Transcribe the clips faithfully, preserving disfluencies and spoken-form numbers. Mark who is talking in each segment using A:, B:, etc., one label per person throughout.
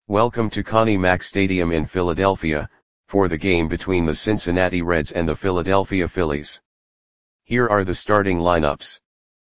A: Welcome to Connie Mack Stadium in Philadelphia, for the game between the Cincinnati Reds and the Philadelphia Phillies. Here are the starting lineups.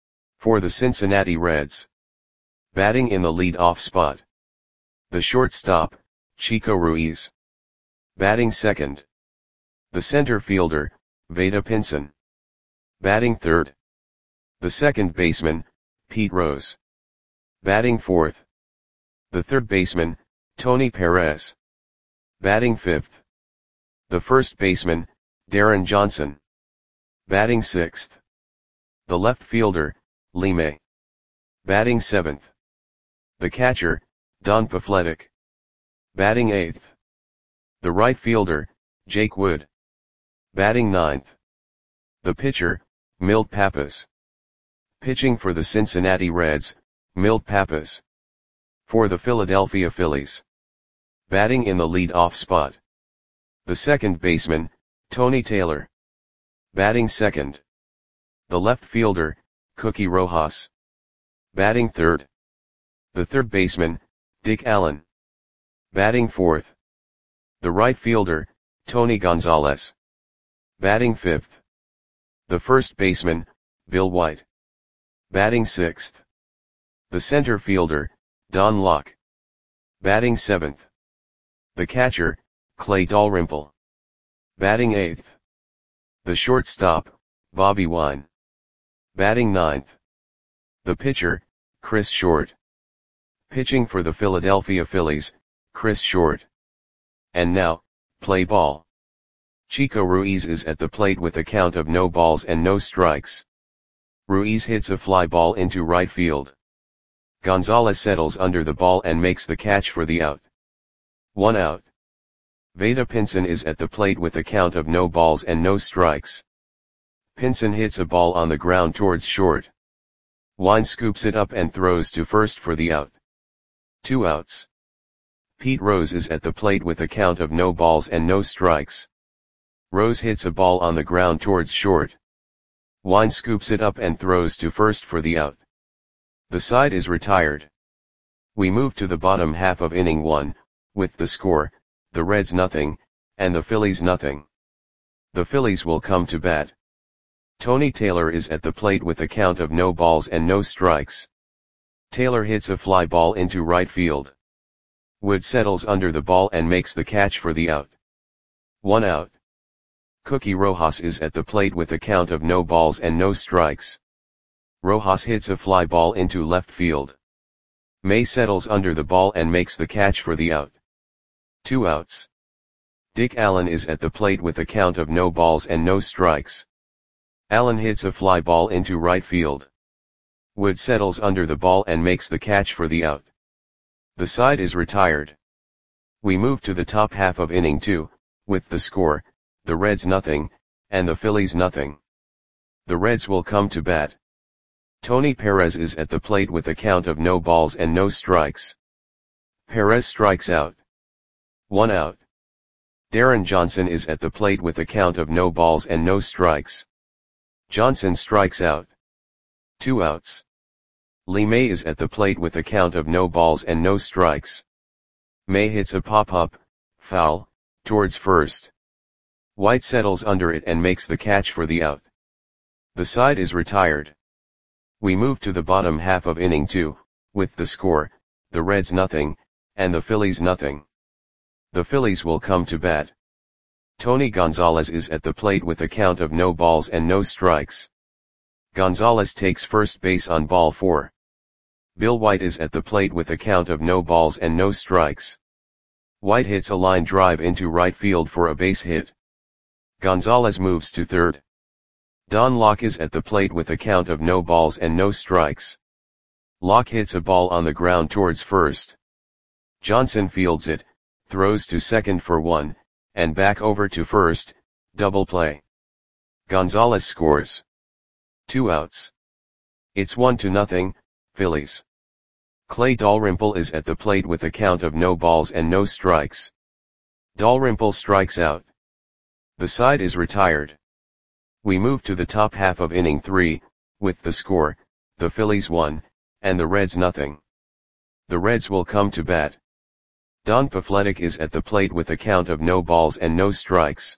A: For the Cincinnati Reds. Batting in the lead-off spot. The shortstop, Chico Ruiz. Batting second. The center fielder, Vada Pinson. Batting third. The second baseman, Pete Rose. Batting fourth. The third baseman, Tony Perez. Batting fifth. The first baseman, Darren Johnson. Batting sixth. The left fielder, Lee May. Batting seventh. The catcher, Don Pafletic. Batting eighth. The right fielder, Jake Wood. Batting ninth. The pitcher, Milt Pappas. Pitching for the Cincinnati Reds, Milt Pappas. For the Philadelphia Phillies. Batting in the lead-off spot. The second baseman, Tony Taylor. Batting second. The left fielder, Cookie Rojas. Batting third. The third baseman, Dick Allen. Batting fourth. The right fielder, Tony Gonzalez. Batting fifth. The first baseman, Bill White. Batting sixth. The center fielder, Don Locke. Batting seventh. The catcher, Clay Dalrymple. Batting eighth. The shortstop, Bobby Wine. Batting ninth. The pitcher, Chris Short. Pitching for the Philadelphia Phillies, Chris Short. And now, play ball. Chico Ruiz is at the plate with a count of no balls and no strikes. Ruiz hits a fly ball into right field. Gonzalez settles under the ball and makes the catch for the out. One out. Vada Pinson is at the plate with a count of no balls and no strikes. Pinson hits a ball on the ground towards short. Wine scoops it up and throws to first for the out. Two outs. Pete Rose is at the plate with a count of no balls and no strikes. Rose hits a ball on the ground towards short. Wine scoops it up and throws to first for the out. The side is retired. We move to the bottom half of inning one, with the score, the Reds nothing, and the Phillies nothing. The Phillies will come to bat. Tony Taylor is at the plate with a count of no balls and no strikes. Taylor hits a fly ball into right field. Wood settles under the ball and makes the catch for the out. One out. Cookie Rojas is at the plate with a count of no balls and no strikes. Rojas hits a fly ball into left field. May settles under the ball and makes the catch for the out. Two outs. Dick Allen is at the plate with a count of no balls and no strikes. Allen hits a fly ball into right field. Wood settles under the ball and makes the catch for the out. The side is retired. We move to the top half of inning two, with the score, the Reds nothing, and the Phillies nothing. The Reds will come to bat. Tony Perez is at the plate with a count of no balls and no strikes. Perez strikes out. One out. Darren Johnson is at the plate with a count of no balls and no strikes. Johnson strikes out. Two outs. Lee May is at the plate with a count of no balls and no strikes. May hits a pop-up, foul, towards first. White settles under it and makes the catch for the out. The side is retired. We move to the bottom half of inning two, with the score, the Reds nothing, and the Phillies nothing. The Phillies will come to bat. Tony Gonzalez is at the plate with a count of no balls and no strikes. Gonzalez takes first base on ball four. Bill White is at the plate with a count of no balls and no strikes. White hits a line drive into right field for a base hit. Gonzalez moves to third. Don Locke is at the plate with a count of no balls and no strikes. Locke hits a ball on the ground towards first. Johnson fields it, throws to second for one, and back over to first, double play. Gonzalez scores. Two outs. It's one to nothing, Phillies. Clay Dalrymple is at the plate with a count of no balls and no strikes. Dalrymple strikes out. The side is retired. We move to the top half of inning three, with the score, the Phillies one, and the Reds nothing. The Reds will come to bat. Don Pafletic is at the plate with a count of no balls and no strikes.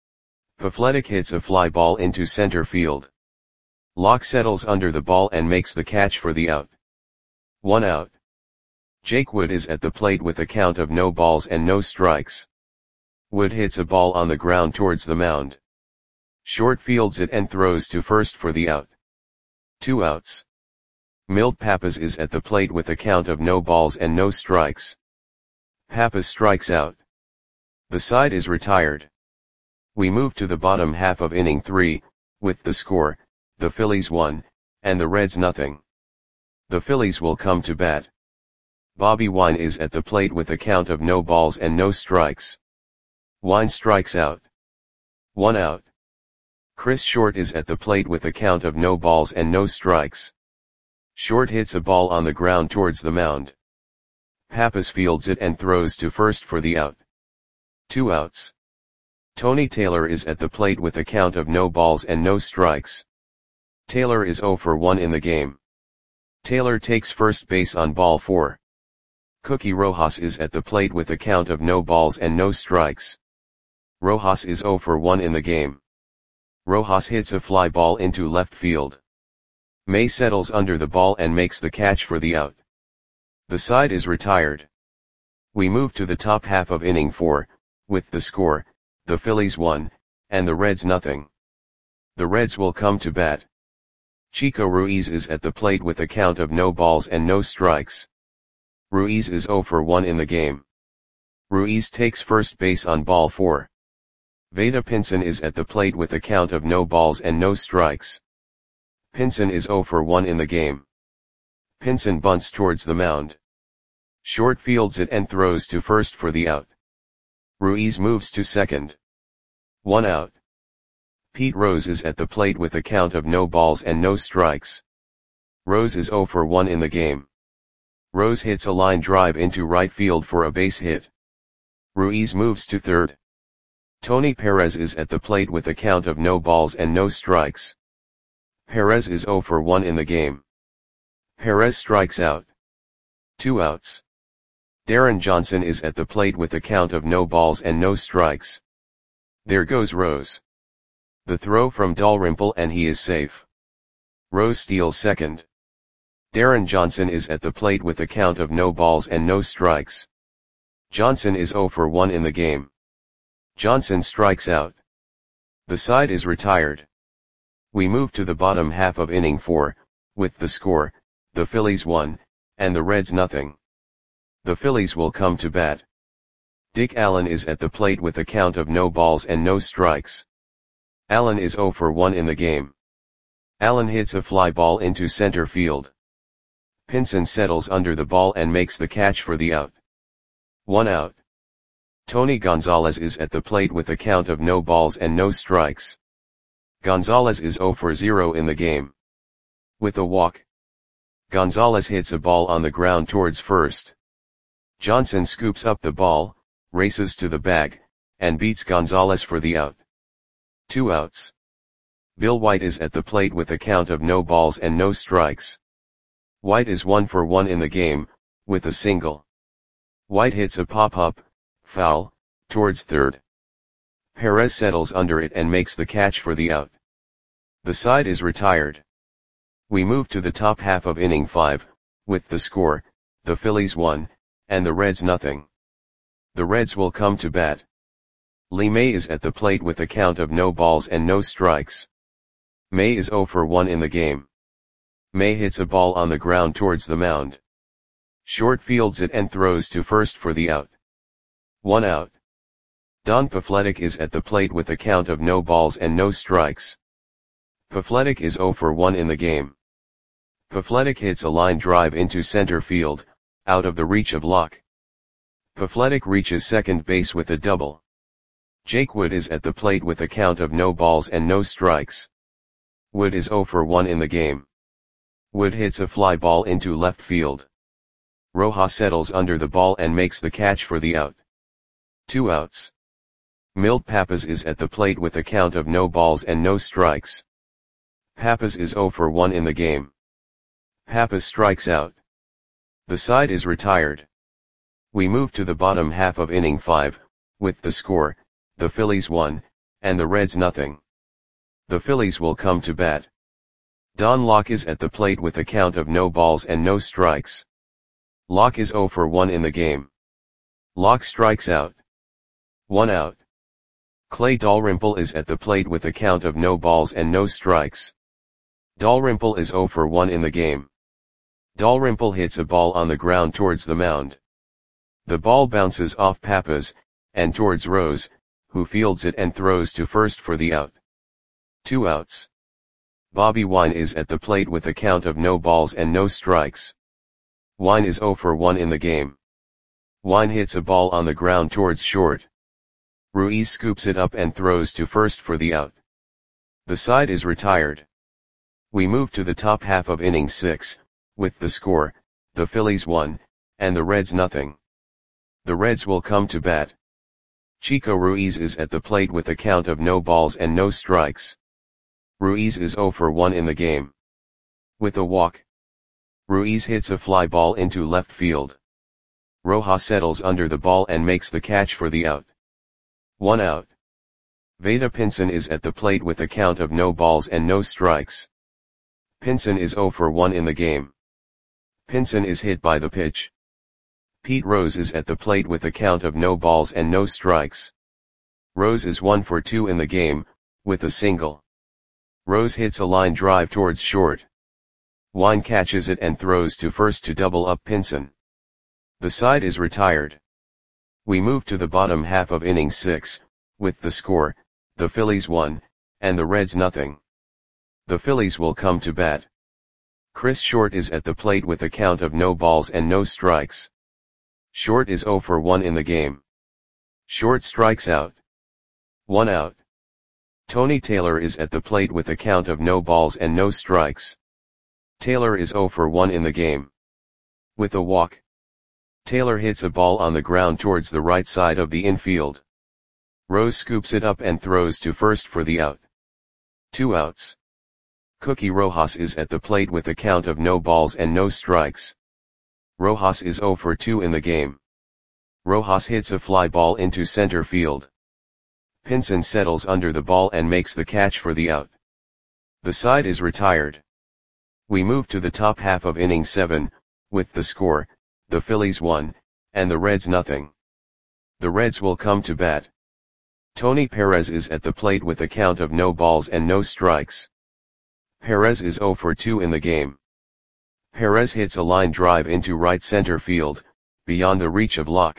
A: Pafletic hits a fly ball into center field. Locke settles under the ball and makes the catch for the out. One out. Jake Wood is at the plate with a count of no balls and no strikes. Wood hits a ball on the ground towards the mound. Short fields it and throws to first for the out. Two outs. Milt Pappas is at the plate with a count of no balls and no strikes. Pappas strikes out. The side is retired. We move to the bottom half of inning three, with the score, the Phillies one, and the Reds nothing. The Phillies will come to bat. Bobby Wine is at the plate with a count of no balls and no strikes. Wine strikes out. One out. Chris Short is at the plate with a count of no balls and no strikes. Short hits a ball on the ground towards the mound. Pappas fields it and throws to first for the out. Two outs. Tony Taylor is at the plate with a count of no balls and no strikes. Taylor is oh for one in the game. Taylor takes first base on ball four. Cookie Rojas is at the plate with a count of no balls and no strikes. Rojas is oh for one in the game. Rojas hits a fly ball into left field. May settles under the ball and makes the catch for the out. The side is retired. We move to the top half of inning four, with the score, the Phillies one, and the Reds nothing. The Reds will come to bat. Chico Ruiz is at the plate with a count of no balls and no strikes. Ruiz is oh for one in the game. Ruiz takes first base on ball four. Vada Pinson is at the plate with a count of no balls and no strikes. Pinson is oh for one in the game. Pinson bunts towards the mound. Short fields it and throws to first for the out. Ruiz moves to second. One out. Pete Rose is at the plate with a count of no balls and no strikes. Rose is oh for one in the game. Rose hits a line drive into right field for a base hit. Ruiz moves to third. Tony Perez is at the plate with a count of no balls and no strikes. Perez is oh for one in the game. Perez strikes out. Two outs. Darren Johnson is at the plate with a count of no balls and no strikes. There goes Rose. The throw from Dalrymple and he is safe. Rose steals second. Darren Johnson is at the plate with a count of no balls and no strikes. Johnson is oh for one in the game. Johnson strikes out. The side is retired. We move to the bottom half of inning four, with the score, the Phillies one, and the Reds nothing. The Phillies will come to bat. Dick Allen is at the plate with a count of no balls and no strikes. Allen is oh for one in the game. Allen hits a fly ball into center field. Pinson settles under the ball and makes the catch for the out. One out. Tony Gonzalez is at the plate with a count of no balls and no strikes. Gonzalez is oh for zero in the game. With a walk. Gonzalez hits a ball on the ground towards first. Johnson scoops up the ball, races to the bag, and beats Gonzalez for the out. Two outs. Bill White is at the plate with a count of no balls and no strikes. White is one for one in the game, with a single. White hits a pop-up, foul, towards third. Perez settles under it and makes the catch for the out. The side is retired. We move to the top half of inning five, with the score, the Phillies one, and the Reds nothing. The Reds will come to bat. Lee May is at the plate with a count of no balls and no strikes. May is oh for one in the game. May hits a ball on the ground towards the mound. Short fields it and throws to first for the out. One out. Don Pafletic is at the plate with a count of no balls and no strikes. Pafletic is oh for one in the game. Pafletic hits a line drive into center field, out of the reach of Locke. Pafletic reaches second base with a double. Jake Wood is at the plate with a count of no balls and no strikes. Wood is oh for one in the game. Wood hits a fly ball into left field. Rojas settles under the ball and makes the catch for the out. Two outs. Milt Pappas is at the plate with a count of no balls and no strikes. Pappas is oh for one in the game. Pappas strikes out. The side is retired. We move to the bottom half of inning five, with the score, the Phillies one, and the Reds nothing. The Phillies will come to bat. Don Locke is at the plate with a count of no balls and no strikes. Locke is oh for one in the game. Locke strikes out. One out. Clay Dalrymple is at the plate with a count of no balls and no strikes. Dalrymple is oh for one in the game. Dalrymple hits a ball on the ground towards the mound. The ball bounces off Pappas, and towards Rose, who fields it and throws to first for the out. Two outs. Bobby Wine is at the plate with a count of no balls and no strikes. Wine is oh for one in the game. Wine hits a ball on the ground towards short. Ruiz scoops it up and throws to first for the out. The side is retired. We move to the top half of inning six, with the score, the Phillies one, and the Reds nothing. The Reds will come to bat. Chico Ruiz is at the plate with a count of no balls and no strikes. Ruiz is oh for one in the game. With a walk, Ruiz hits a fly ball into left field. Rojas settles under the ball and makes the catch for the out. One out. Vada Pinson is at the plate with a count of no balls and no strikes. Pinson is oh for one in the game. Pinson is hit by the pitch. Pete Rose is at the plate with a count of no balls and no strikes. Rose is one for two in the game, with a single. Rose hits a line drive towards short. Wine catches it and throws to first to double up Pinson. The side is retired. We move to the bottom half of inning six, with the score, the Phillies one, and the Reds nothing. The Phillies will come to bat. Chris Short is at the plate with a count of no balls and no strikes. Short is oh for one in the game. Short strikes out. One out. Tony Taylor is at the plate with a count of no balls and no strikes. Taylor is oh for one in the game. With a walk, Taylor hits a ball on the ground towards the right side of the infield. Rose scoops it up and throws to first for the out. Two outs. Cookie Rojas is at the plate with a count of no balls and no strikes. Rojas is oh for two in the game. Rojas hits a fly ball into center field. Pinson settles under the ball and makes the catch for the out. The side is retired. We move to the top half of inning seven, with the score, the Phillies one, and the Reds nothing. The Reds will come to bat. Tony Perez is at the plate with a count of no balls and no strikes. Perez is oh for two in the game. Perez hits a line drive into right center field, beyond the reach of Locke.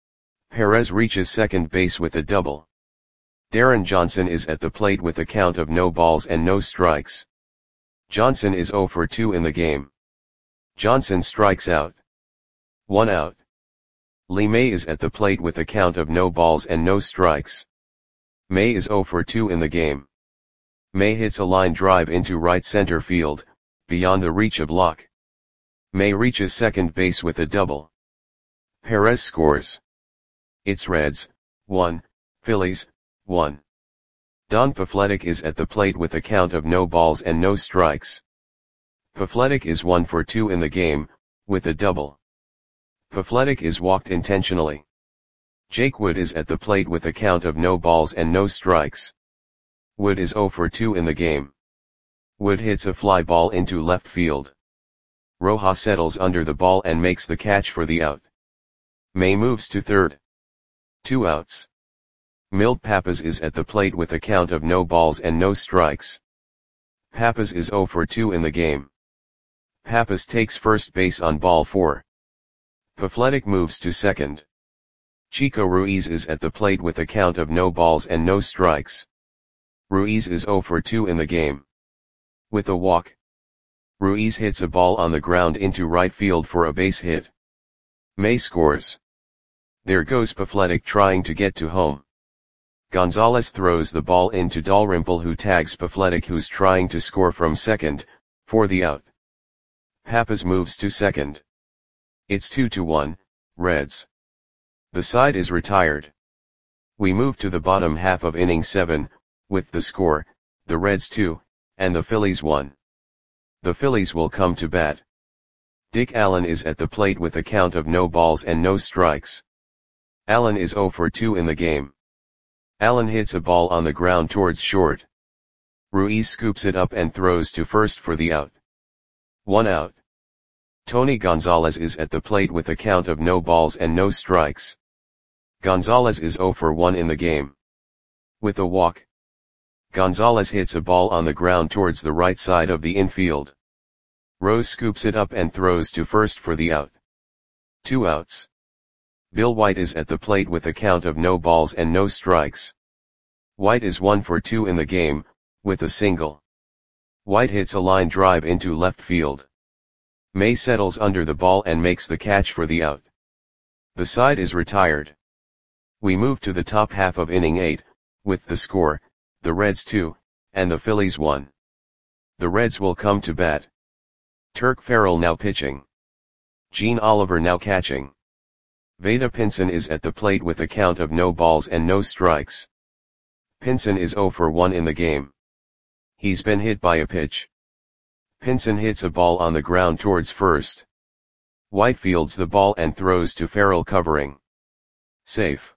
A: Perez reaches second base with a double. Darren Johnson is at the plate with a count of no balls and no strikes. Johnson is oh for two in the game. Johnson strikes out. One out. Lee May is at the plate with a count of no balls and no strikes. May is oh for two in the game. May hits a line drive into right center field, beyond the reach of Locke. May reaches second base with a double. Perez scores. It's Reds, one, Phillies, one. Don Pafletic is at the plate with a count of no balls and no strikes. Pafletic is one for two in the game, with a double. Pafletic is walked intentionally. Jake Wood is at the plate with a count of no balls and no strikes. Wood is oh for two in the game. Wood hits a fly ball into left field. Rojas settles under the ball and makes the catch for the out. May moves to third. Two outs. Milt Pappas is at the plate with a count of no balls and no strikes. Pappas is oh for two in the game. Pappas takes first base on ball four. Pafletic moves to second. Chico Ruiz is at the plate with a count of no balls and no strikes. Ruiz is oh for two in the game. With a walk, Ruiz hits a ball on the ground into right field for a base hit. May scores. There goes Pafletic trying to get to home. Gonzalez throws the ball into Dalrymple, who tags Pafletic, who's trying to score from second, for the out. Pappas moves to second. It's two to one, Reds. The side is retired. We move to the bottom half of inning seven, with the score, the Reds two, and the Phillies one. The Phillies will come to bat. Dick Allen is at the plate with a count of no balls and no strikes. Allen is zero for two in the game. Allen hits a ball on the ground towards short. Ruiz scoops it up and throws to first for the out. One out. Tony Gonzalez is at the plate with a count of no balls and no strikes. Gonzalez is zero for one in the game. With a walk, Gonzalez hits a ball on the ground towards the right side of the infield. Rose scoops it up and throws to first for the out. Two outs. Bill White is at the plate with a count of no balls and no strikes. White is one for two in the game, with a single. White hits a line drive into left field. May settles under the ball and makes the catch for the out. The side is retired. We move to the top half of inning eight, with the score, the Reds two, and the Phillies one. The Reds will come to bat. Turk Farrell now pitching. Gene Oliver now catching. Vada Pinson is at the plate with a count of no balls and no strikes. Pinson is zero for one in the game. He's been hit by a pitch. Pinson hits a ball on the ground towards first. White fields the ball and throws to Farrell covering. Safe.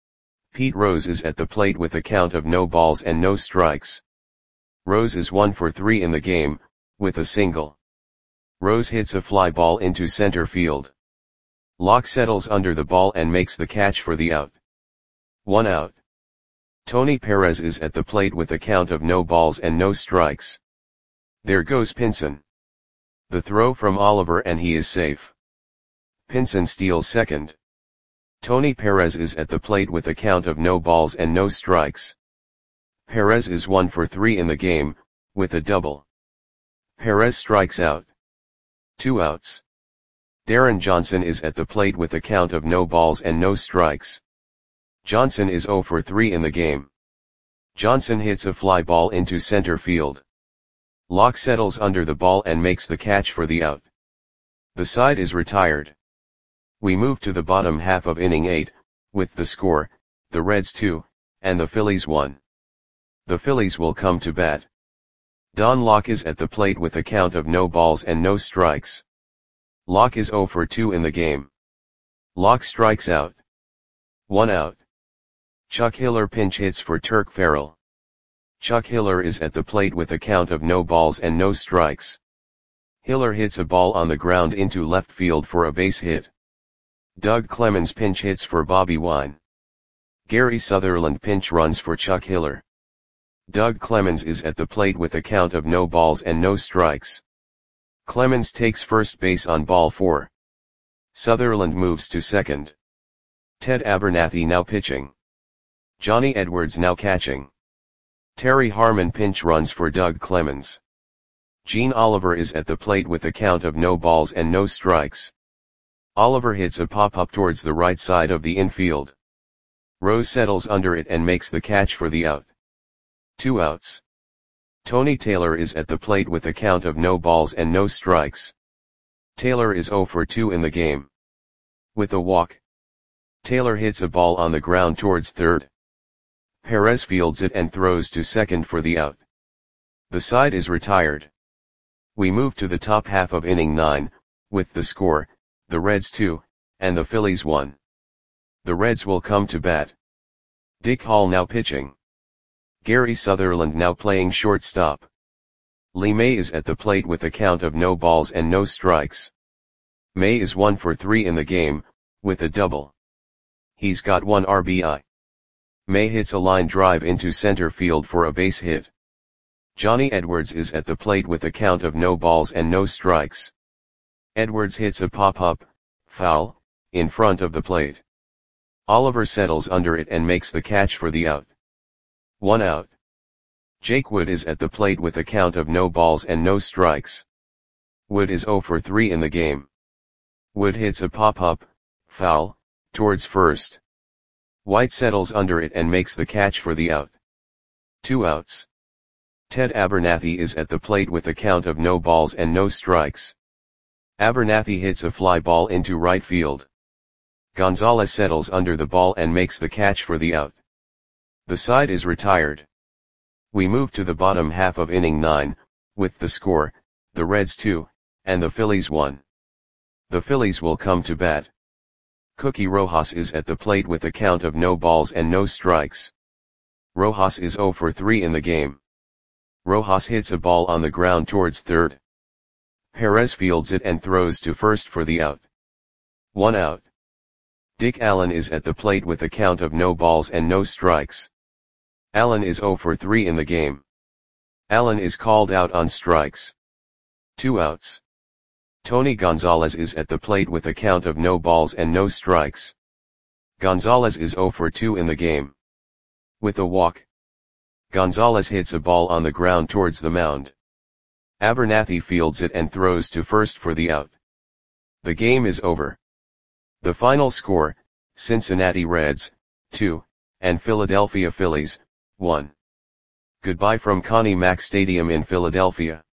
A: Pete Rose is at the plate with a count of no balls and no strikes. Rose is one for three in the game, with a single. Rose hits a fly ball into center field. Locke settles under the ball and makes the catch for the out. One out. Tony Perez is at the plate with a count of no balls and no strikes. There goes Pinson. The throw from Oliver and he is safe. Pinson steals second. Tony Perez is at the plate with a count of no balls and no strikes. Perez is one for three in the game, with a double. Perez strikes out. Two outs. Darren Johnson is at the plate with a count of no balls and no strikes. Johnson is zero for three in the game. Johnson hits a fly ball into center field. Locke settles under the ball and makes the catch for the out. The side is retired. We move to the bottom half of inning eight, with the score, the Reds two, and the Phillies one. The Phillies will come to bat. Don Locke is at the plate with a count of no balls and no strikes. Locke is zero for two in the game. Locke strikes out. One out. Chuck Hiller pinch hits for Turk Farrell. Chuck Hiller is at the plate with a count of no balls and no strikes. Hiller hits a ball on the ground into left field for a base hit. Doug Clemens pinch hits for Bobby Wine. Gary Sutherland pinch runs for Chuck Hiller. Doug Clemens is at the plate with a count of no balls and no strikes. Clemens takes first base on ball four. Sutherland moves to second. Ted Abernathy now pitching. Johnny Edwards now catching. Terry Harmon pinch runs for Doug Clemens. Gene Oliver is at the plate with a count of no balls and no strikes. Oliver hits a pop-up towards the right side of the infield. Rose settles under it and makes the catch for the out. Two outs. Tony Taylor is at the plate with a count of no balls and no strikes. Taylor is zero for two in the game. With a walk, Taylor hits a ball on the ground towards third. Perez fields it and throws to second for the out. The side is retired. We move to the top half of inning nine, with the score, the Reds two, and the Phillies one. The Reds will come to bat. Dick Hall now pitching. Gary Sutherland now playing shortstop. Lee May is at the plate with a count of no balls and no strikes. May is one for three in the game, with a double. He's got one R B I. May hits a line drive into center field for a base hit. Johnny Edwards is at the plate with a count of no balls and no strikes. Edwards hits a pop-up, foul, in front of the plate. Oliver settles under it and makes the catch for the out. One out. Jake Wood is at the plate with a count of no balls and no strikes. Wood is zero for three in the game. Wood hits a pop-up, foul, towards first. White settles under it and makes the catch for the out. Two outs. Ted Abernathy is at the plate with a count of no balls and no strikes. Abernathy hits a fly ball into right field. Gonzalez settles under the ball and makes the catch for the out. The side is retired. We move to the bottom half of inning nine, with the score, the Reds two, and the Phillies one. The Phillies will come to bat. Cookie Rojas is at the plate with a count of no balls and no strikes. Rojas is zero for three in the game. Rojas hits a ball on the ground towards third. Perez fields it and throws to first for the out. One out. Dick Allen is at the plate with a count of no balls and no strikes. Allen is zero for three in the game. Allen is called out on strikes. Two outs. Tony Gonzalez is at the plate with a count of no balls and no strikes. Gonzalez is zero for two in the game. With a walk. Gonzalez hits a ball on the ground towards the mound. Abernathy fields it and throws to first for the out. The game is over. The final score, Cincinnati Reds, two, and Philadelphia Phillies, one. Goodbye from Connie Mack Stadium in Philadelphia.